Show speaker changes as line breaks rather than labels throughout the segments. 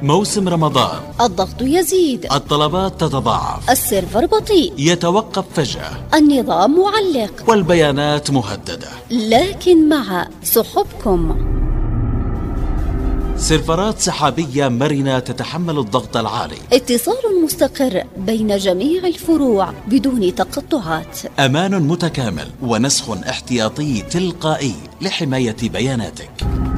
موسم رمضان،
الضغط يزيد،
الطلبات تتضاعف،
السيرفر بطيء،
يتوقف فجأة،
النظام معلق،
والبيانات مهددة.
لكن مع سحبكم
سيرفرات سحابية مرنة تتحمل الضغط العالي،
اتصال مستقر بين جميع الفروع بدون تقطعات،
أمان متكامل ونسخ احتياطي تلقائي لحماية بياناتك.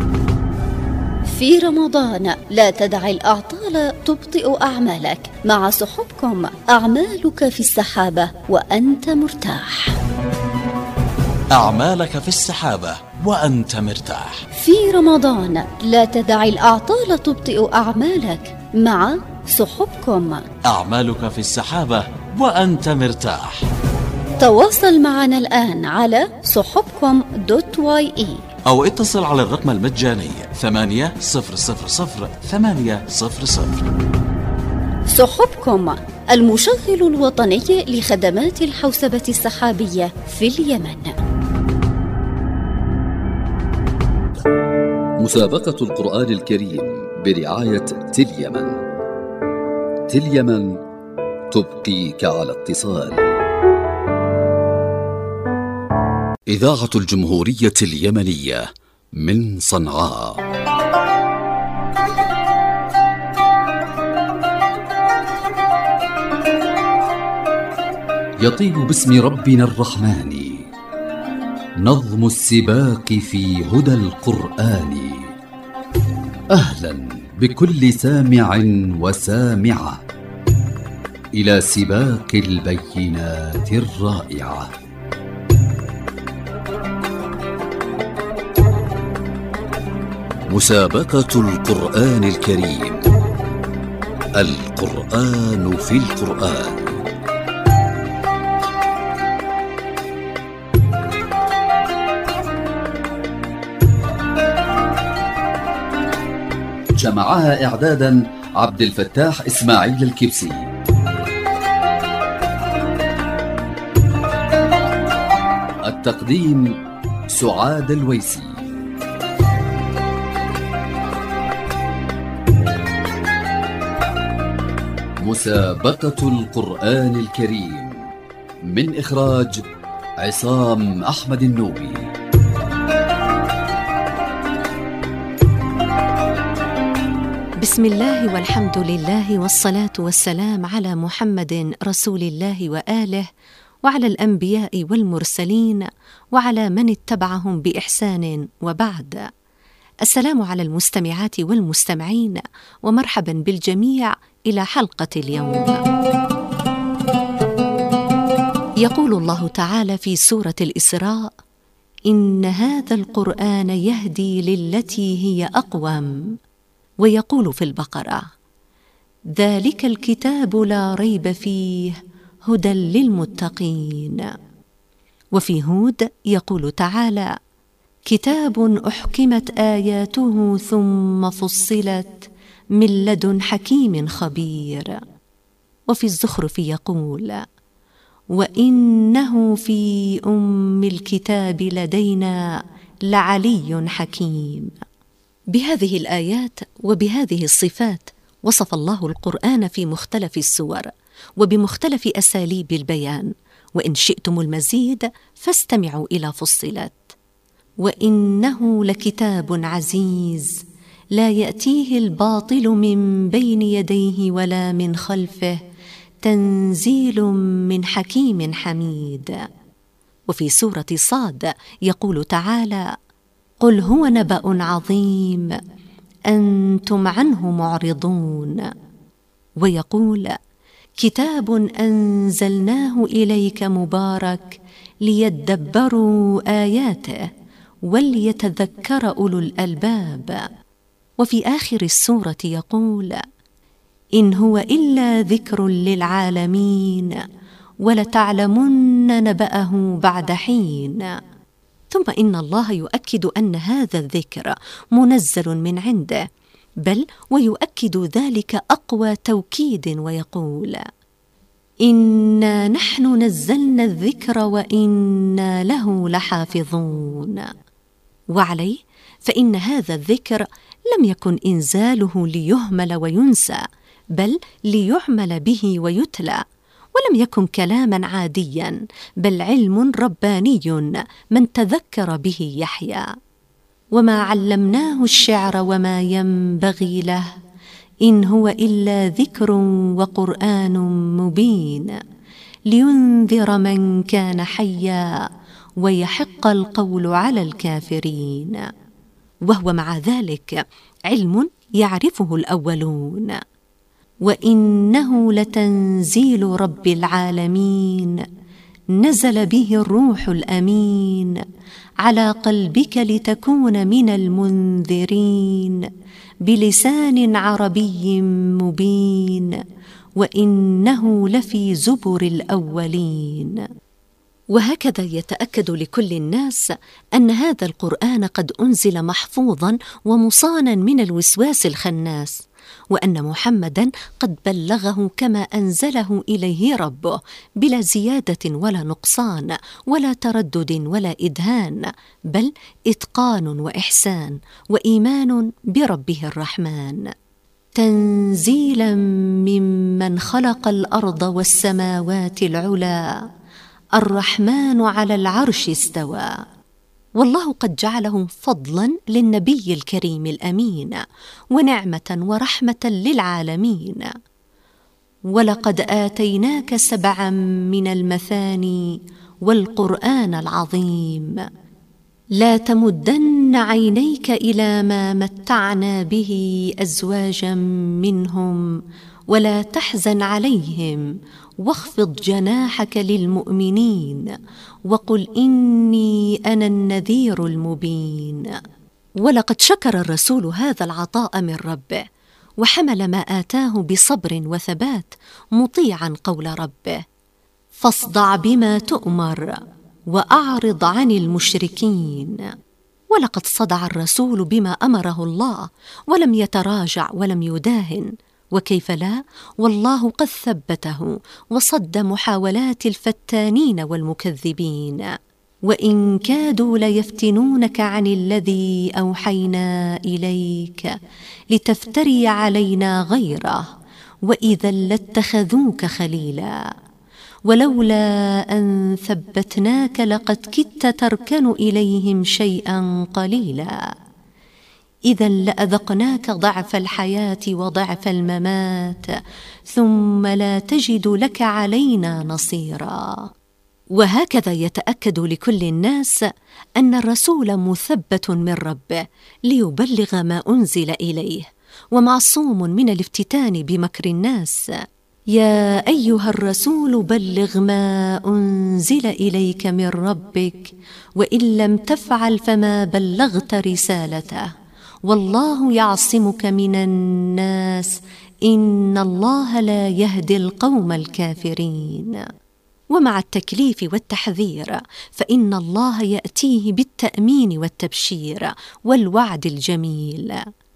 في رمضان لا تدع الأعطال تبطئ أعمالك. مع سحبكم أعمالك في السحابة وأنت مرتاح.
أعمالك في السحابة وأنت مرتاح.
في رمضان لا تدع الأعطال تبطئ أعمالك. مع سحبكم
أعمالك في السحابة وأنت مرتاح.
تواصل معنا الآن على سحبكم.ye
أو اتصل على الرقم المجاني 8000 800.
سحبكم المشغل الوطني لخدمات الحوسبة السحابية في اليمن.
مسابقة القرآن الكريم برعاية تليمن. تليمن تبقيك على اتصال. إذاعة الجمهورية اليمنية من صنعاء. يطيب باسم ربنا الرحمن نظم السباق في هدى القرآن. أهلا بكل سامع وسامعة إلى سباق البينات الرائعة. مسابقة القرآن الكريم، القرآن في القرآن. جمعها إعدادا عبد الفتاح إسماعيل الكبسي. التقديم سعاد الويسي. مسابقة القرآن الكريم من إخراج عصام أحمد النوبي.
بسم الله والحمد لله والصلاة والسلام على محمد رسول الله وآله وعلى الأنبياء والمرسلين وعلى من اتبعهم بإحسان. وبعد، السلام على المستمعات والمستمعين ومرحبا بالجميع إلى حلقة اليوم. يقول الله تعالى في سورة الإسراء: إن هذا القرآن يهدي للتي هي أقوم. ويقول في البقرة: ذلك الكتاب لا ريب فيه هدى للمتقين. وفي هود يقول تعالى: كتاب أحكمت آياته ثم فصلت من لدن حكيم خبير. وفي الزخرف يقول: وإنه في أم الكتاب لدينا لعلي حكيم. بهذه الآيات وبهذه الصفات وصف الله القرآن في مختلف السور وبمختلف أساليب البيان. وإن شئتم المزيد فاستمعوا إلى فصلت: وإنه لكتاب عزيز لا يأتيه الباطل من بين يديه ولا من خلفه تنزيل من حكيم حميد. وفي سورة صاد يقول تعالى: قل هو نبأ عظيم أنتم عنه معرضون. ويقول: كتاب أنزلناه إليك مبارك ليدبروا آياته وليتذكر أولو الألباب. وفي آخر السورة يقول: إن هو إلا ذكر للعالمين ولتعلمن نبأه بعد حين. ثم إن الله يؤكد أن هذا الذكر منزل من عنده، بل ويؤكد ذلك أقوى توكيد ويقول: إنا نحن نزلنا الذكر وإنا له لحافظون. وعليه فإن هذا الذكر لم يكن إنزاله ليهمل وينسى، بل ليعمل به ويتلى، ولم يكن كلاما عاديا، بل علم رباني من تذكر به يحيى. وما علمناه الشعر وما ينبغي له، إن هو إلا ذكر وقرآن مبين، لينذر من كان حيا ويحق القول على الكافرين. وهو مع ذلك علم يعرفه الأولون. وإنه لتنزيل رب العالمين، نزل به الروح الأمين، على قلبك لتكون من المنذرين، بلسان عربي مبين، وإنه لفي زبر الأولين. وهكذا يتأكد لكل الناس أن هذا القرآن قد أنزل محفوظا ومصانا من الوسواس الخناس، وأن محمدا قد بلغه كما أنزله إليه ربه، بلا زيادة ولا نقصان ولا تردد ولا إدهان، بل إتقان وإحسان وإيمان بربه الرحمن. تنزيلا ممن خلق الأرض والسماوات العلى، الرحمن على العرش استوى. والله قد جعله فضلا للنبي الكريم الأمين، ونعمة ورحمة للعالمين. ولقد آتيناك 7 من المثاني والقرآن العظيم، لا تمدن عينيك إلى ما متعنا به أزواجا منهم، ولا تحزن عليهم، واخفض جناحك للمؤمنين، وقل إني أنا النذير المبين. ولقد شكر الرسول هذا العطاء من ربه، وحمل ما آتاه بصبر وثبات، مطيعا قول ربه: فاصدع بما تؤمر وأعرض عن المشركين. ولقد صدع الرسول بما أمره الله، ولم يتراجع ولم يداهن، وكيف لا، والله قد ثبته وصد محاولات الفتانين والمكذبين. وإن كادوا ليفتنونك عن الذي أوحينا إليك لتفتري علينا غيره، وإذا لاتخذوك خليلا، ولولا أن ثبتناك لقد كدت تركن إليهم شيئا قليلا، إذا لأذقناك ضعف الحياة وضعف الممات، ثم لا تجد لك علينا نصيرا. وهكذا يتأكد لكل الناس أن الرسول مثبت من ربه ليبلغ ما أنزل إليه، ومعصوم من الافتتان بمكر الناس. يا أيها الرسول بلغ ما أنزل إليك من ربك، وإن لم تفعل فما بلغت رسالته، والله يعصمك من الناس، إن الله لا يهدي القوم الكافرين. ومع التكليف والتحذير فإن الله يأتيه بالتأمين والتبشير والوعد الجميل: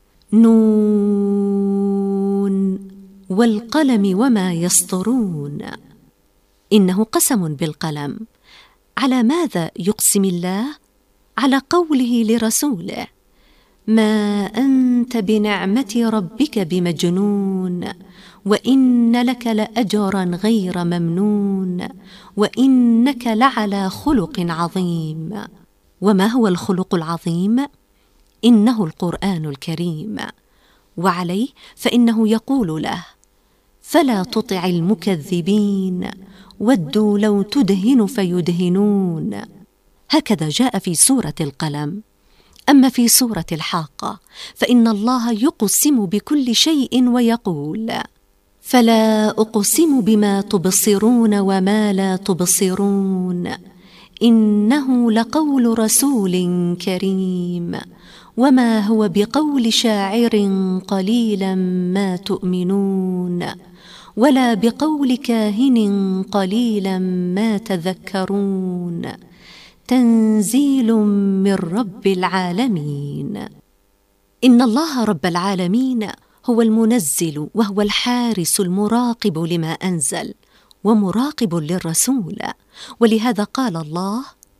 نون والقلم وما يسطرون. إنه قسم بالقلم. على ماذا يقسم الله؟ على قوله لرسوله: ما أنت بنعمة ربك بمجنون، وإن لك لأجرا غير ممنون، وإنك لعلى خلق عظيم. وما هو الخلق العظيم؟ إنه القرآن الكريم. وعليه فإنه يقول له: فلا تطع المكذبين، ودوا لو تدهن فيدهنون. هكذا جاء في سورة القلم. أما في سورة الحاقة فإن الله يقسم بكل شيء ويقول: فلا أقسم بما تبصرون وما لا تبصرون، إنه لقول رسول كريم، وما هو بقول شاعر قليلا ما تؤمنون، ولا بقول كاهن قليلا ما تذكرون، تنزيل من رب العالمين. إن الله رب العالمين هو المنزل، وهو الحارس المراقب لما أنزل، ومراقب للرسول. ولهذا قال الله: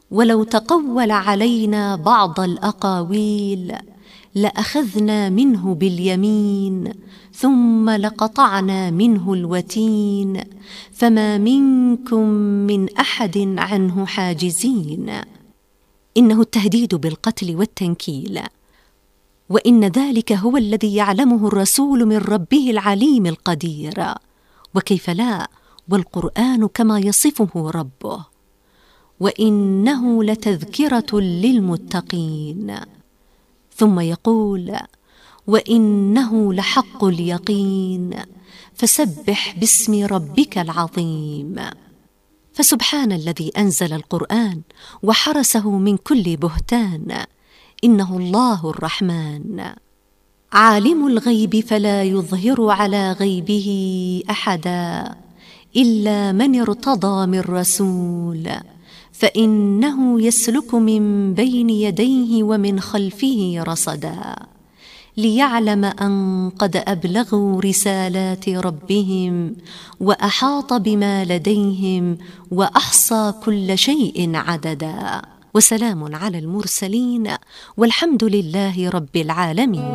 ولو تقول علينا بعض الأقاويل لأخذنا منه باليمين ثم لقطعنا منه الوتين فما منكم من أحد عنه حاجزين. إنه التهديد بالقتل والتنكيل، وإن ذلك هو الذي يعلمه الرسول من ربه العليم القدير، وكيف لا والقرآن كما يصفه ربه، وإنه لتذكرة للمتقين. ثم يقول: وإنه لحق اليقين فسبح باسم ربك العظيم. فسبحان الذي أنزل القرآن وحرسه من كل بهتان، إنه الله الرحمن. عالم الغيب فلا يظهر على غيبه أحدا إلا من ارتضى من رسول، فإنه يسلك من بين يديه ومن خلفه رصدا، ليعلم أن قد أبلغوا رسالات ربهم وأحاط بما لديهم وأحصى كل شيء عددا. وسلام على المرسلين والحمد لله رب العالمين.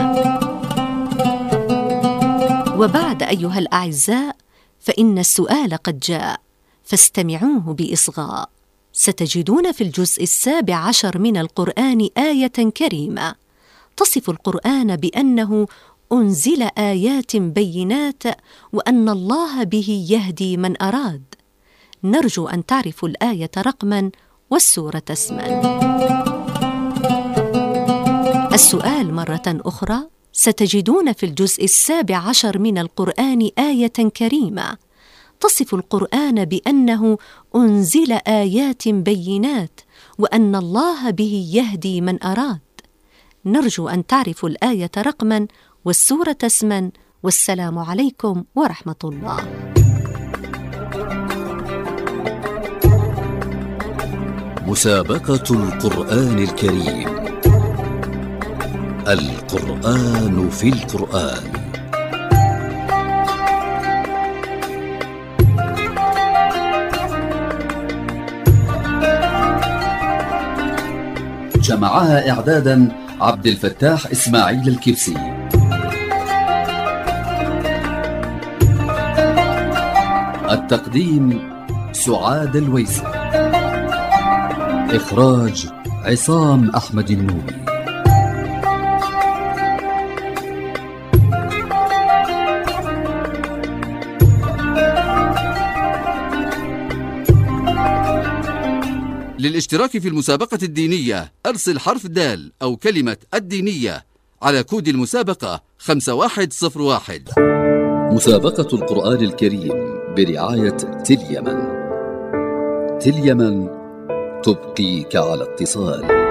وبعد أيها الأعزاء، فإن السؤال قد جاء فاستمعوه بإصغاء. ستجدون في الجزء 17 من القرآن آية كريمة تصف القرآن بأنه أنزل آيات بينات وأن الله به يهدي من أراد. نرجو أن تعرفوا الآية رقما والسورة اسما. السؤال مرة أخرى: ستجدون في الجزء 17 من القرآن آية كريمة تصف القرآن بأنه أنزل آيات بينات وأن الله به يهدي من أراد. نرجو أن تعرفوا الآية رقما والسورة اسما. والسلام عليكم ورحمة الله.
مسابقة القرآن الكريم. القرآن في القرآن. جمعها إعدادا عبد الفتاح إسماعيل الكبسي. التقديم سعاد الويسي. إخراج عصام أحمد النوبي.
للاشتراك في المسابقة الدينية أرسل حرف دال أو كلمة الدينية على كود المسابقة 5101.
مسابقة القرآن الكريم برعاية تل يمن. تل يمن تبقيك على اتصال.